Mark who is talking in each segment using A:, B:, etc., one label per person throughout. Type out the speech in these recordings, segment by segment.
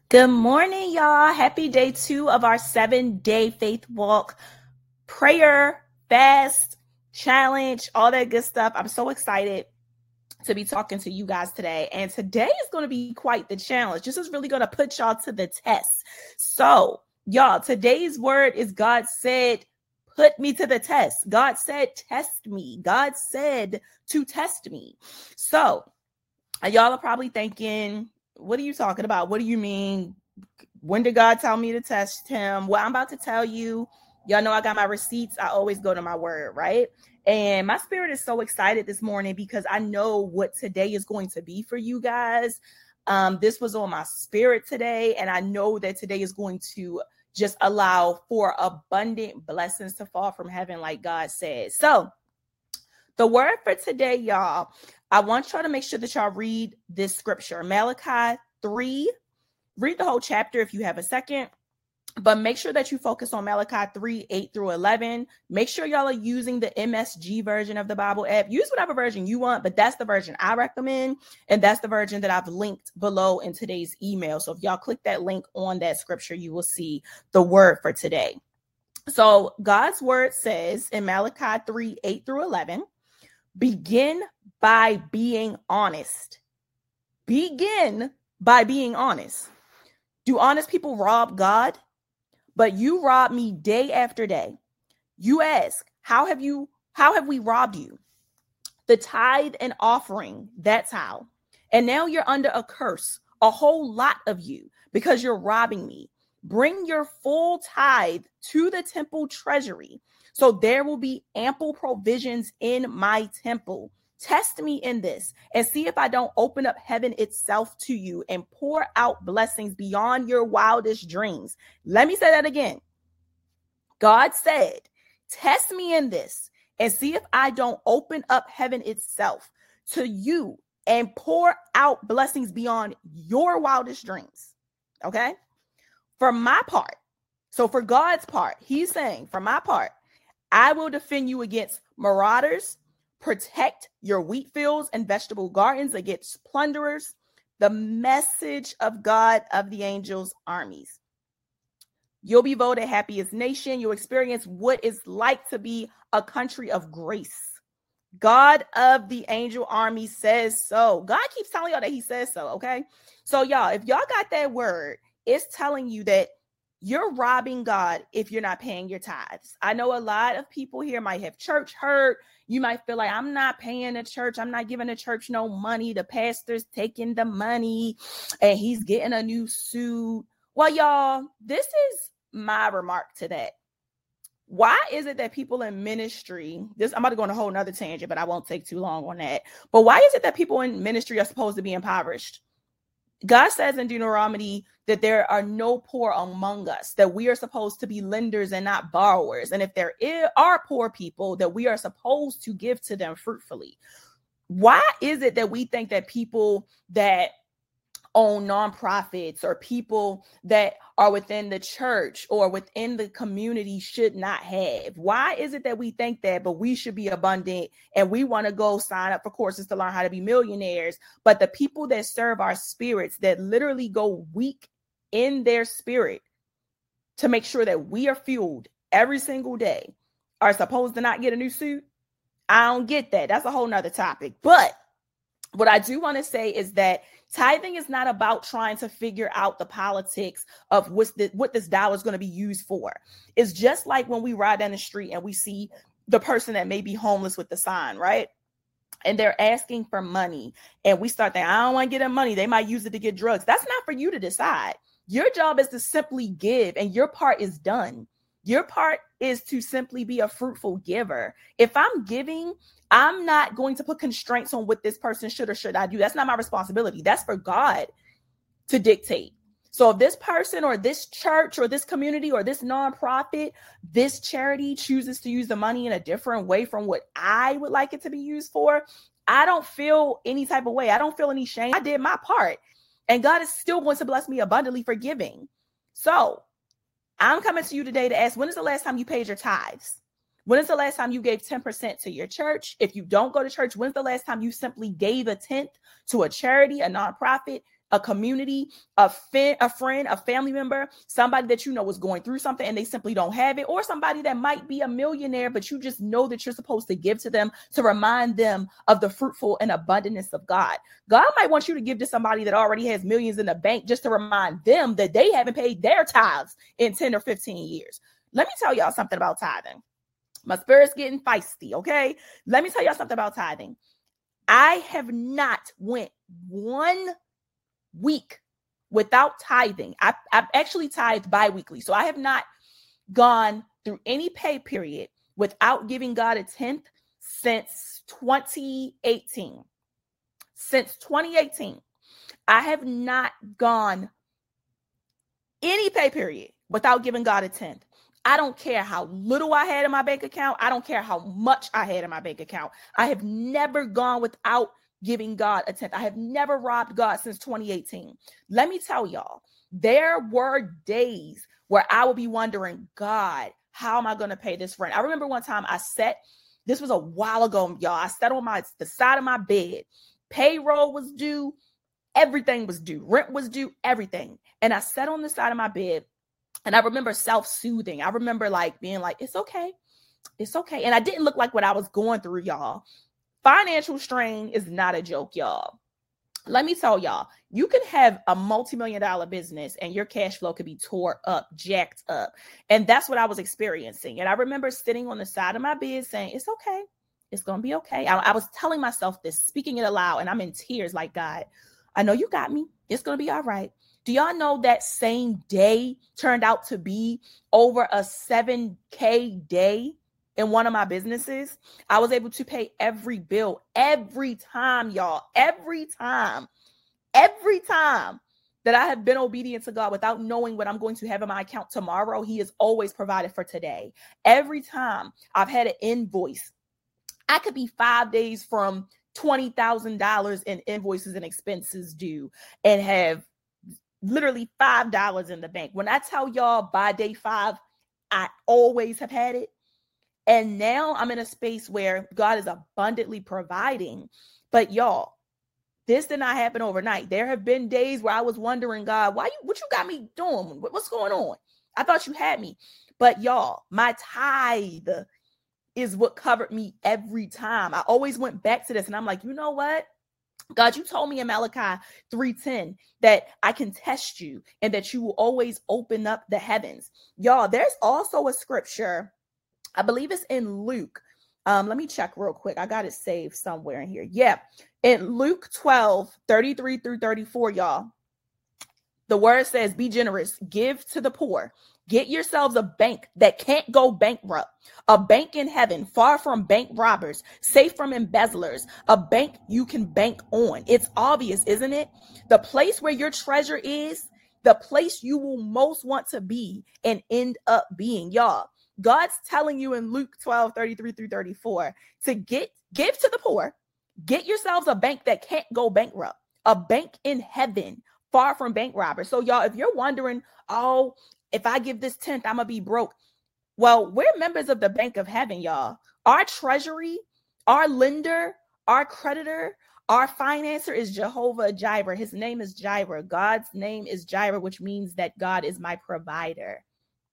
A: Good morning, y'all. Happy day 2 of our 7-day faith walk, prayer, fast, challenge, all that good stuff. I'm so excited to be talking to you guys today. And today is going to be quite the challenge. This is really going to put y'all to the test. So, y'all, today's word is God said, put me to the test. God said, test me. God said to test me. So, y'all are probably thinking, what are you talking about? What do you mean? When did God tell me to test him? Well, I'm about to tell you. Y'all know I got my receipts. I always go to my word, right? And my spirit is so excited this morning because I know what today is going to be for you guys. This was on my spirit today, and I know that today is going to just allow for abundant blessings to fall from heaven, like God said. So the word for today, y'all, I want y'all to make sure that y'all read this scripture, Malachi 3. Read the whole chapter if you have a second, but make sure that you focus on Malachi 3, 8 through 11. Make sure y'all are using the MSG version of the Bible app. Use whatever version you want, but that's the version I recommend, and that's the version that I've linked below in today's email. So if y'all click that link on that scripture, you will see the word for today. So God's word says in Malachi 3, 8 through 11, begin by being honest. Begin by being honest. Do honest people rob God? But you rob me day after day. You ask, how have we robbed you? The tithe and offering, that's how. And now you're under a curse, a whole lot of you, because you're robbing me. Bring your full tithe to the temple treasury, so there will be ample provisions in my temple. Test me in this and see if I don't open up heaven itself to you and pour out blessings beyond your wildest dreams. Let me say that again. God said, test me in this and see if I don't open up heaven itself to you and pour out blessings beyond your wildest dreams. Okay? For my part, so for God's part, he's saying, for my part, I will defend you against marauders, protect your wheat fields and vegetable gardens against plunderers. The message of God of the angels' armies. You'll be voted happiest nation. You'll experience what it's like to be a country of grace. God of the angel army says so. God keeps telling y'all that he says so, okay? So y'all, if y'all got that word, it's telling you that you're robbing God if you're not paying your tithes. I know a lot of people here might have church hurt. You might feel like, I'm not paying the church. I'm not giving the church no money. The pastor's taking the money and he's getting a new suit. Well, y'all, this is my remark to that. Why is it that people in ministry, I'm about to go on a whole nother tangent, but I won't take too long on that. But why is it that people in ministry are supposed to be impoverished? God says in Deuteronomy that there are no poor among us, that we are supposed to be lenders and not borrowers. And if there are poor people, that we are supposed to give to them fruitfully. Why is it that we think that people that own nonprofits or people that are within the church or within the community should not have? Why is it that we think that, but we should be abundant and we want to go sign up for courses to learn how to be millionaires? But the people that serve our spirits, that literally go weak in their spirit to make sure that we are fueled every single day, are supposed to not get a new suit? I don't get that. That's a whole nother topic. But what I do want to say is that tithing is not about trying to figure out the politics of what this dollar is going to be used for. It's just like when we ride down the street and we see the person that may be homeless with the sign, right? And they're asking for money. And we start thinking, I don't want to get them money. They might use it to get drugs. That's not for you to decide. Your job is to simply give, and your part is done. Your part is to simply be a fruitful giver. If I'm giving, I'm not going to put constraints on what this person should or should I do. That's not my responsibility. That's for God to dictate. So if this person or this church or this community or this nonprofit, this charity chooses to use the money in a different way from what I would like it to be used for, I don't feel any type of way. I don't feel any shame. I did my part, and God is still going to bless me abundantly for giving. So I'm coming to you today to ask, when is the last time you paid your tithes? When is the last time you gave 10% to your church? If you don't go to church, when's the last time you simply gave a tenth to a charity, a nonprofit? a community, a friend, a family member, somebody that you know is going through something and they simply don't have it, or somebody that might be a millionaire, but you just know that you're supposed to give to them to remind them of the fruitful and abundance of God. God might want you to give to somebody that already has millions in the bank just to remind them that they haven't paid their tithes in 10 or 15 years. Let me tell y'all something about tithing. My spirit's getting feisty, okay? Let me tell y'all something about tithing. I have not went 1 week without tithing. I've actually tithed bi-weekly. So I have not gone through any pay period without giving God a 10th since 2018. Since 2018, I have not gone any pay period without giving God a 10th. I don't care how little I had in my bank account. I don't care how much I had in my bank account. I have never gone without giving God a 10th. I have never robbed God since 2018. Let me tell y'all, there were days where I would be wondering, God, how am I going to pay this rent? I remember one time this was a while ago, y'all. I sat on the side of my bed. Payroll was due. Everything was due. Rent was due. Everything. And I sat on the side of my bed. And I remember self-soothing. I remember being like, it's okay. It's okay. And I didn't look like what I was going through, y'all. Financial strain is not a joke, y'all. Let me tell y'all, you can have a multi-million-dollar business and your cash flow could be tore up, jacked up. And that's what I was experiencing. And I remember sitting on the side of my bed saying, it's okay. It's going to be okay. I was telling myself this, speaking it aloud, and I'm in tears like, God, I know you got me. It's going to be all right. Do y'all know that same day turned out to be over a 7K day in one of my businesses? I was able to pay every bill every time, y'all. Every time that I have been obedient to God without knowing what I'm going to have in my account tomorrow, He has always provided for today. Every time I've had an invoice, I could be 5 days from $20,000 in invoices and expenses due and have literally $5 in the bank. When I tell y'all by day 5, I always have had it. And now I'm in a space where God is abundantly providing. But y'all, this did not happen overnight. There have been days where I was wondering, God, what you got me doing? What's going on? I thought you had me. But y'all, my tithe is what covered me every time. I always went back to this and I'm like, you know what? God, you told me in Malachi 3:10 that I can test you and that you will always open up the heavens. Y'all, there's also a scripture, I believe it's in Luke. Let me check real quick. I got it saved somewhere in here. Yeah. In Luke 12:33-34, y'all, the word says, be generous, give to the poor. Get yourselves a bank that can't go bankrupt, a bank in heaven, far from bank robbers, safe from embezzlers, a bank you can bank on. It's obvious, isn't it? The place where your treasure is, the place you will most want to be and end up being. Y'all, God's telling you in Luke 12:33-34 to give to the poor, get yourselves a bank that can't go bankrupt, a bank in heaven, far from bank robbers. So y'all, if you're wondering, oh, if I give this 10th, I'm going to be broke. Well, we're members of the Bank of Heaven, y'all. Our treasury, our lender, our creditor, our financer is Jehovah Jireh. His name is Jireh. God's name is Jireh, which means that God is my provider.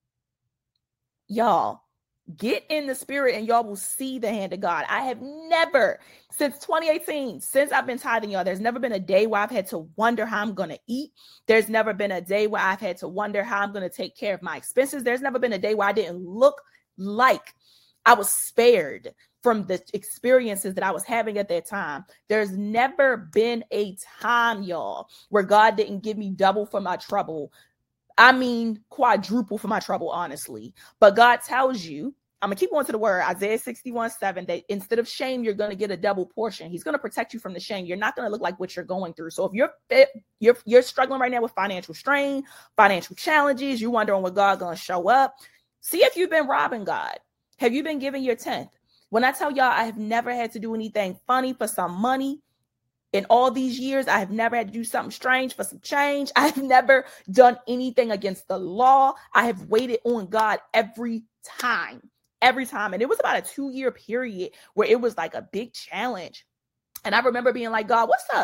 A: Y'all, get in the spirit and y'all will see the hand of God. I have never, since 2018, since I've been tithing, y'all, there's never been a day where I've had to wonder how I'm going to eat. There's never been a day where I've had to wonder how I'm going to take care of my expenses. There's never been a day where I didn't look like I was spared from the experiences that I was having at that time. There's never been a time, y'all, where God didn't give me double for my trouble. I mean, quadruple for my trouble, honestly. But God tells you, I'm going to keep going to the word, Isaiah 61:7, that instead of shame, you're going to get a double portion. He's going to protect you from the shame. You're not going to look like what you're going through. So if you're struggling right now with financial strain, financial challenges, you're wondering when God's going to show up, see if you've been robbing God. Have you been giving your 10th? When I tell y'all I have never had to do anything funny for some money, in all these years, I have never had to do something strange for some change. I have never done anything against the law. I have waited on God every time. And it was about a 2-year period where it was like a big challenge. And I remember being like, God, what's up?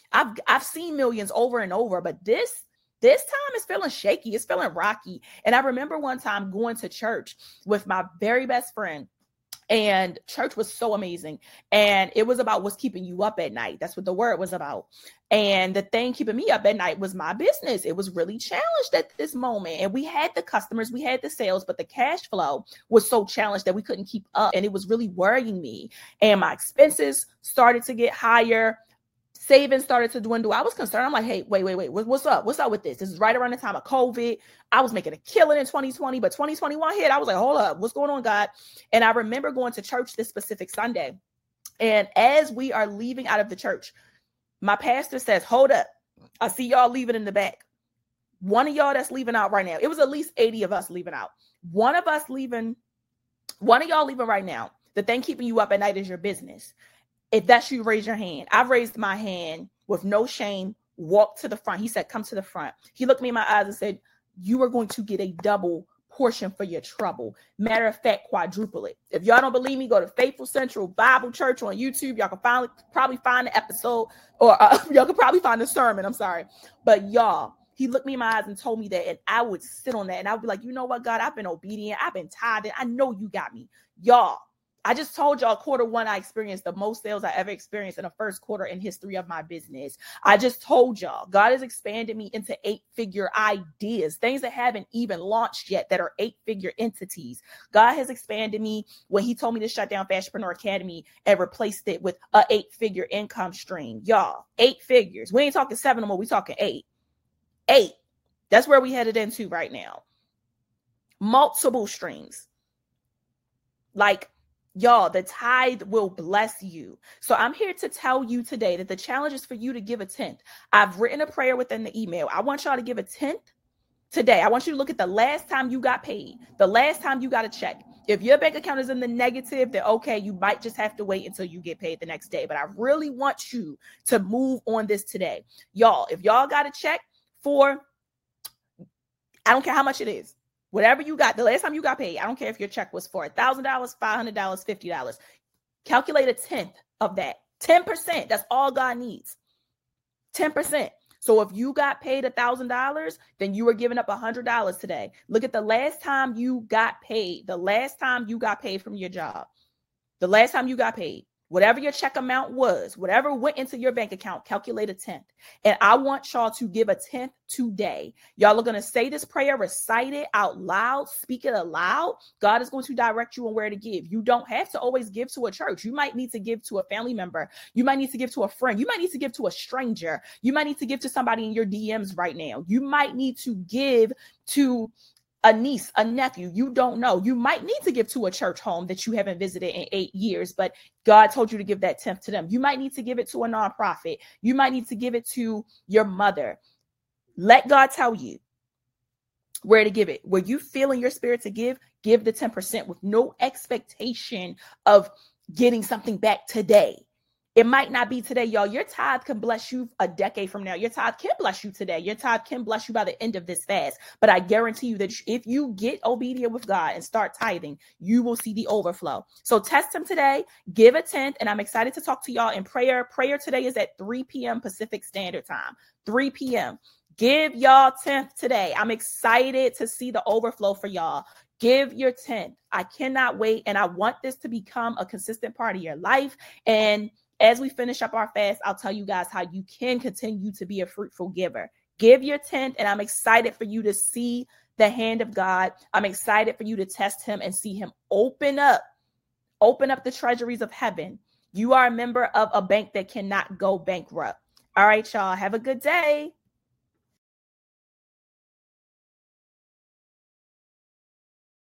A: I've seen millions over and over, but this time is feeling shaky. It's feeling rocky. And I remember one time going to church with my very best friend, and church was so amazing. And it was about what's keeping you up at night. That's what the word was about. And the thing keeping me up at night was my business. It was really challenged at this moment. And we had the customers, we had the sales, but the cash flow was so challenged that we couldn't keep up. And it was really worrying me. And my expenses started to get higher. Savings started to dwindle. I was concerned. I'm like, hey, wait. What's up? What's up with this? This is right around the time of COVID. I was making a killing in 2020, but 2021 hit. I was like, hold up. What's going on, God? And I remember going to church this specific Sunday. And as we are leaving out of the church, my pastor says, hold up. I see y'all leaving in the back. One of y'all that's leaving out right now. It was at least 80 of us leaving out. One of y'all leaving right now. The thing keeping you up at night is your business. If that's you, raise your hand. I've raised my hand with no shame, walked to the front. He said, come to the front. He looked me in my eyes and said, you are going to get a double portion for your trouble. Matter of fact, quadruple it. If y'all don't believe me, go to Faithful Central Bible Church on YouTube. Y'all can probably find the episode, or y'all can probably find the sermon. I'm sorry. But y'all, he looked me in my eyes and told me that, and I would sit on that and I would be like, you know what, God, I've been obedient. I've been tithing. I know you got me. Y'all, I just told y'all Q1, I experienced the most sales I ever experienced in the first quarter in history of my business. I just told y'all God has expanded me into 8-figure ideas, things that haven't even launched yet that are 8-figure entities. God has expanded me when he told me to shut down Fashionpreneur Academy and replaced it with a 8-figure income stream. Y'all, 8 figures. We ain't talking 7 no more. We talking 8. 8. That's where we headed into right now. Multiple streams. Like, y'all, the tithe will bless you. So I'm here to tell you today that the challenge is for you to give a 10th. I've written a prayer within the email. I want y'all to give a 10th today. I want you to look at the last time you got paid, the last time you got a check. If your bank account is in the negative, then okay, you might just have to wait until you get paid the next day. But I really want you to move on this today. Y'all, if y'all got a check for, I don't care how much it is, whatever you got, the last time you got paid, I don't care if your check was for $1,000, $500, $50. Calculate a 10th of that. 10%. That's all God needs. 10%. So if you got paid $1,000, then you were giving up $100 today. Look at the last time you got paid. The last time you got paid from your job. The last time you got paid. Whatever your check amount was, whatever went into your bank account, calculate a 10th. And I want y'all to give a 10th today. Y'all are going to say this prayer, recite it out loud, speak it aloud. God is going to direct you on where to give. You don't have to always give to a church. You might need to give to a family member. You might need to give to a friend. You might need to give to a stranger. You might need to give to somebody in your DMs right now. You might need to give to a niece, a nephew, you don't know. You might need to give to a church home that you haven't visited in 8 years, but God told you to give that 10th to them. You might need to give it to a nonprofit. You might need to give it to your mother. Let God tell you where to give it. Where you feel in your spirit to give the 10% with no expectation of getting something back today. It might not be today, y'all. Your tithe can bless you a decade from now. Your tithe can bless you today. Your tithe can bless you by the end of this fast. But I guarantee you that if you get obedient with God and start tithing, you will see the overflow. So test him today, give a 10th, and I'm excited to talk to y'all in prayer. Prayer today is at 3 p.m. Pacific Standard Time, 3 p.m. Give y'all 10th today. I'm excited to see the overflow for y'all. Give your 10th. I cannot wait, and I want this to become a consistent part of your life. And as we finish up our fast, I'll tell you guys how you can continue to be a fruitful giver. Give your 10th, and I'm excited for you to see the hand of God. I'm excited for you to test him and see him open up the treasuries of heaven. You are a member of a bank that cannot go bankrupt. All right, y'all. Have a good day.